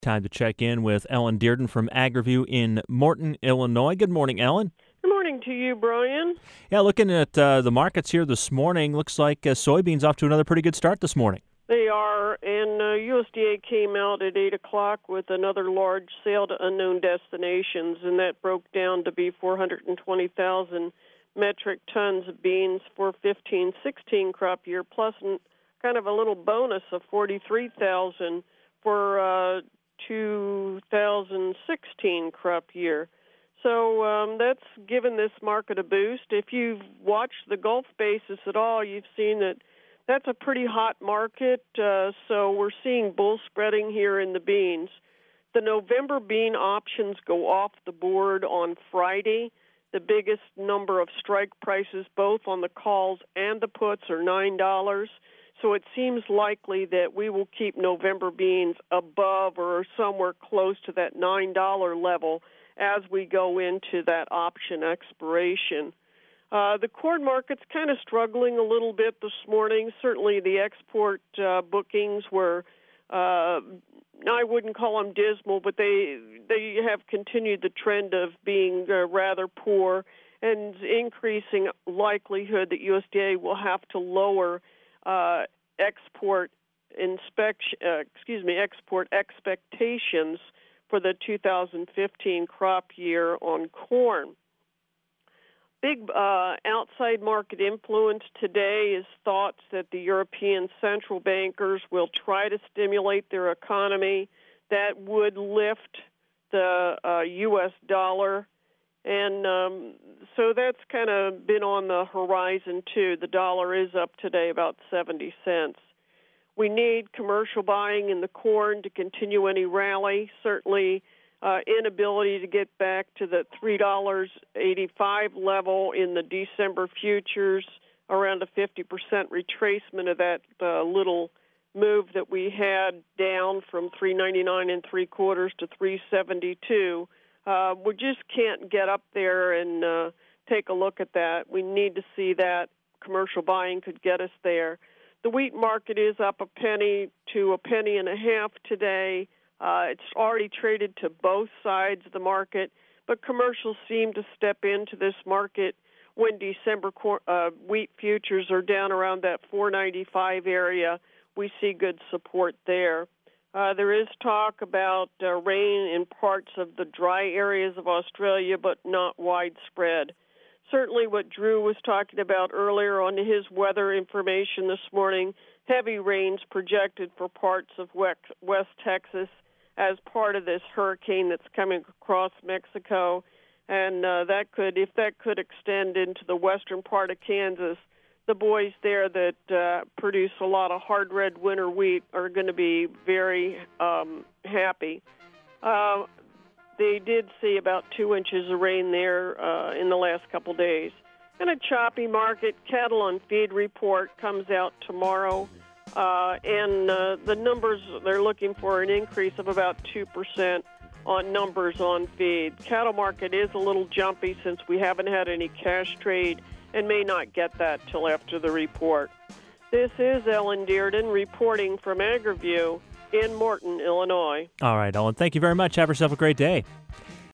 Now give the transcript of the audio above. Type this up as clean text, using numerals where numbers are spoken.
Time to check in with Ellen Dearden from AgriView in Morton, Illinois. Good morning, Ellen. Good morning to you, Brian. Yeah, looking at the markets here this morning, looks like soybeans off to another pretty good start this morning. They are, and USDA came out at 8 o'clock with another large sale to unknown destinations, and that broke down to be 420,000 metric tons of beans for 15-16 crop year, plus kind of a little bonus of 43,000 for 2016 crop year. So that's given this market a boost. If you've watched the Gulf basis at all, you've seen that that's a pretty hot market. So we're seeing bull spreading here in the beans. The November bean options go off the board on Friday. The biggest number of strike prices, both on the calls and the puts, are $9. So it seems likely that we will keep November beans above or somewhere close to that $9 level as we go into that option expiration. The corn market's kind of struggling a little bit this morning. Certainly the export bookings were, I wouldn't call them dismal, but they have continued the trend of being rather poor, and increasing likelihood that USDA will have to lower export expectations for the 2015 crop year on corn. Big outside market influence today is thoughts that the European central bankers will try to stimulate their economy. That would lift the U.S. dollar. And so that's kind of been on the horizon, too. The dollar is up today about 70 cents. We need commercial buying in the corn to continue any rally. Certainly, inability to get back to the $3.85 level in the December futures, around a 50% retracement of that little move that we had down from $3.99 to $3.72. We just can't get up there and take a look at that. We need to see that. Commercial buying could get us there. The wheat market is up a penny to a penny and a half today. It's already traded to both sides of the market, but commercials seem to step into this market when December wheat futures are down around that $4.95 area. We see good support there. There is talk about rain in parts of the dry areas of Australia, but not widespread. Certainly what Drew was talking about earlier on his weather information this morning, heavy rains projected for parts of West Texas as part of this hurricane that's coming across Mexico. And if that could extend into the western part of Kansas, the boys there that produce a lot of hard red winter wheat are going to be very happy. They did see about 2 inches of rain there in the last couple days. And a choppy market. Cattle on feed report comes out tomorrow. And the numbers, they're looking for an increase of about 2% on numbers on feed. Cattle market is a little jumpy since we haven't had any cash trade and may not get that till after the report. This is Ellen Dearden reporting from AgriView in Morton, Illinois. All right, Ellen, thank you very much. Have yourself a great day.